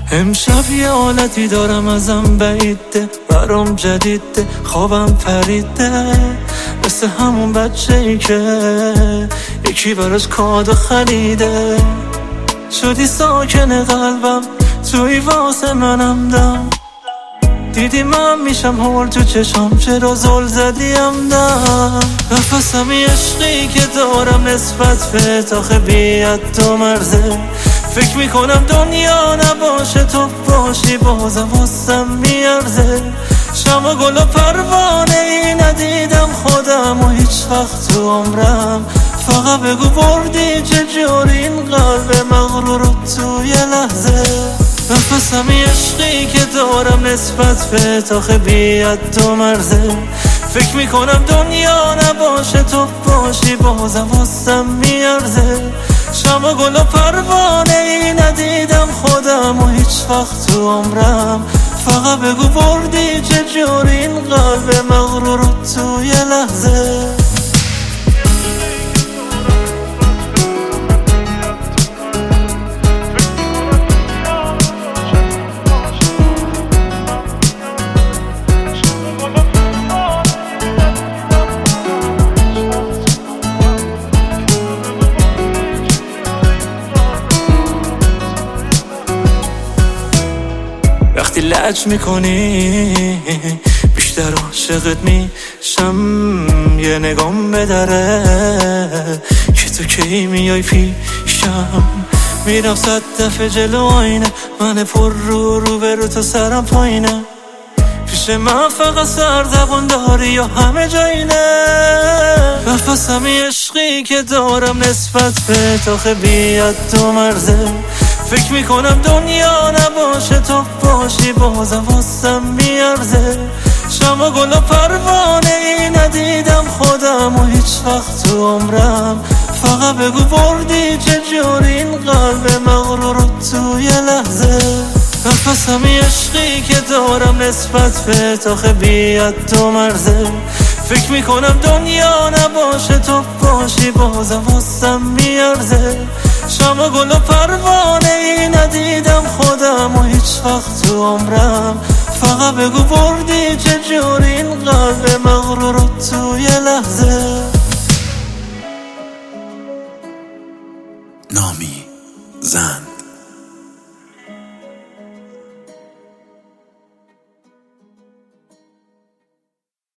امشب یه حالتی دارم ازم بعیده، برام جدیده، خوابم پریده، مثل همون بچه‌ای که یکی براش کادو خریده. شدی ساکن قلبم، توی واسه منم دم، دیدی من میشم هول تو چشام، چرا زل زدیم دم. نفسم عشقی که دارم نسبت به تاخه بیاد تو مرزه، فکر میکنم دنیا نباشه تو باشی بازم واسم میارزه. شما گل و پروانه ای ندیدم خودم و هیچ وقت تو عمرم، فقط بگو بردی چجوری این قلب مغرور رو توی لحظه. نفسم عشقی که دارم نسبت به تاخه بیاد تو مرزه، فکر میکنم دنیا نباشه تو باشی بازم واسم میارزه. شما گل و پروانه ای ندیدم خودم و هیچ وقت تو عمرم، فقط بگو بردی چجوری این قلب مغرور رو توی لحظه. وقتی لج میکنی بیشتر عاشقت میشم، یه نگام به دره که تو کی میای پیشم. میرم 100 دفعه جلو آینه، من پر رو برو تو سرم پایینه، پیش من فقط سرزبون داری و همه جایینه. نفسم عشقی که دارم نسبت به تاخه بیاد تو مرزه، فکر میکنم دنیا نباشه تو باشی بازم واسم میارزه. شما گل و پروانه ای ندیدم خودم و هیچ وقت تو عمرم، فقط بگو بردی چجوری این قلب مغرور رو توی لحظه. نفسم عشقی که دارم نسبت به تاخه بیاد تو مرزه، فکر میکنم دنیا نباشه تو باشی بازم واسم میارزه. شما گل و پروانه ای ندیدم خودم و هیچ وقت تو عمرم، فقط بگو بردی چجوری این قلب مغرور رو توی لحظه. نامی زن